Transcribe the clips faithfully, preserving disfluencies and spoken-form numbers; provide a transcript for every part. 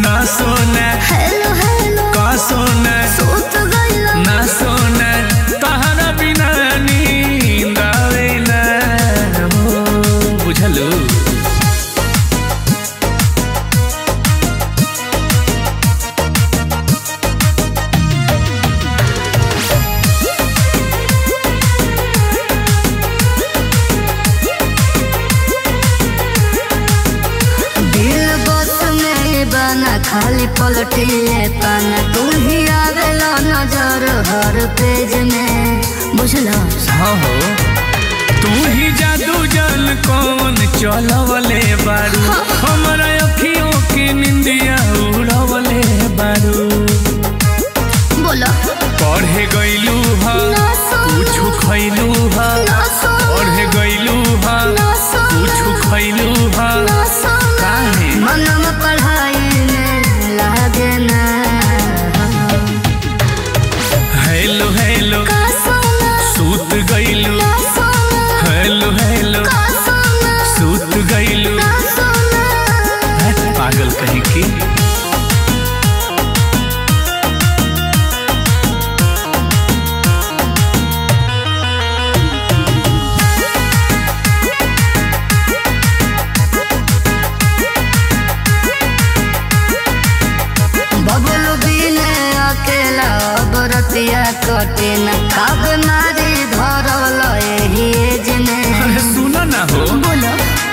ना सोना hello hello का सोना सूत गइला ना सोना तहरा बिना नींद आवे ना हो बुझलू। खाली पलटिले पाना तू ही आवेला नजर हर पेज में बुझला। हाँ हो तू ही जादू जल कौन चलवले बारू हमारा अखियों की निंदिया उड़वले बारू। बोला पढ़े गइलू हा कुछ खइलू हा पढ़े गइलू हा कुछ खइलू हा काहे मनम पढ़ाई हेलो हेलो सूत गइलू हेलो हेलो सूत गइलू पागल कहीं की। बरतिया कटे न कब मारी धरल एही जने। अरे सुना ना हो बोलो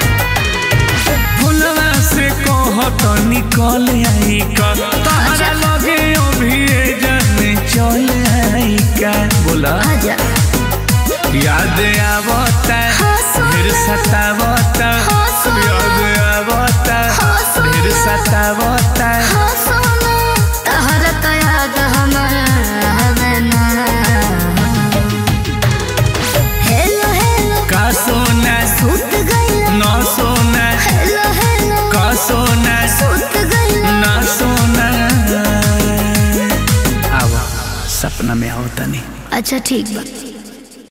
फुलवा से कहत निकल आई का तारा लगे अभी जाने चल आई का। बोला आजा याद आवता फिर सतावता याद आवता फिर सतावता ना सोना हेलो हेलो का सोना सूत गइला ना सोना। आवा सपना में आओ तनी। अच्छा ठीक बा।